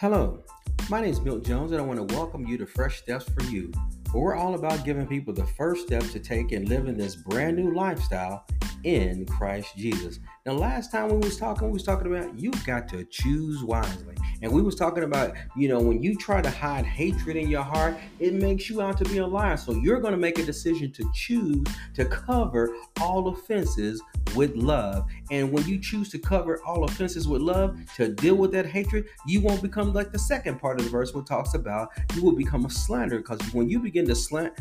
Hello, my name is Milt Jones, and I want to welcome you to Fresh Steps for You, where we're all about giving people the first steps to take and live in this brand new lifestyle in Christ Jesus. Now, last time we was talking about you've got to choose wisely, and we was talking about when you try to hide hatred in your heart, it makes you out to be a liar. So you're going to make a decision to choose to cover all offenses with love. And when you choose to cover all offenses with love, to deal with that hatred, you won't become like the second part of the verse where it talks about you will become a slanderer. Because when you begin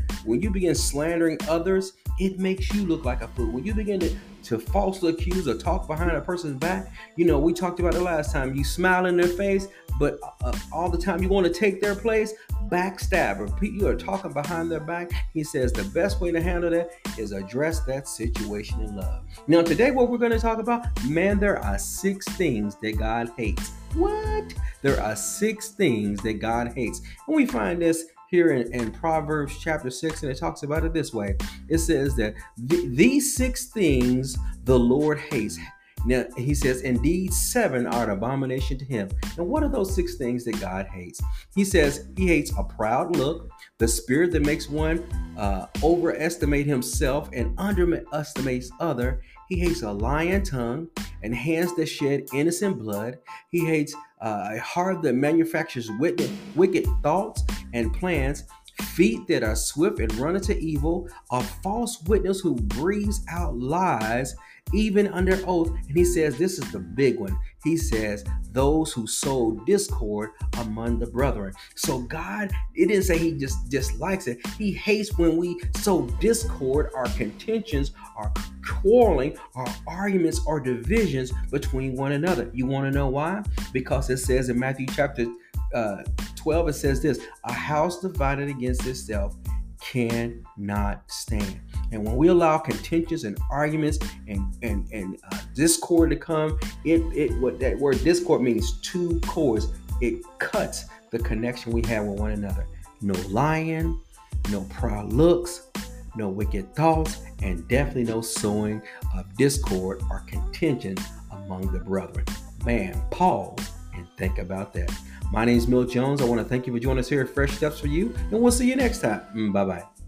slandering others, it makes you look like a fool. When you begin to falsely accuse or talk behind a person's back, we talked about it last time. You smile in their face, but all the time you want to take their place. Backstabber. You are talking behind their back. He says the best way to handle that is address that situation in love. Now, today, what we're going to talk about, there are 6 things that God hates. What? There are 6 things that God hates. And we find this here in Proverbs chapter 6, and it talks about it this way. It says that these 6 things the Lord hates. Now, he says, indeed, 7 are an abomination to him. And what are those 6 things that God hates? He says he hates a proud look, the spirit that makes one overestimate himself and underestimates other. He hates a lying tongue and hands that shed innocent blood. He hates a heart that manufactures wicked thoughts and plans, feet that are swift and run into evil, a false witness who breathes out lies, even under oath. And he says, this is the big one. He says, those who sow discord among the brethren. So God, it didn't say he just dislikes it. He hates when we sow discord, our contentions, our quarreling, our arguments, or divisions between one another. You want to know why? Because it says in Matthew chapter 12, it says this: a house divided against itself cannot stand. And when we allow contentions and arguments and discord to come, what that word discord means, 2 cords. It cuts the connection we have with one another. No lying, no proud looks, no wicked thoughts, and definitely no sowing of discord or contention among the brethren. Man, pause and think about that. My name is Milt Jones. I want to thank you for joining us here at Fresh Steps for You, and we'll see you next time. Bye-bye.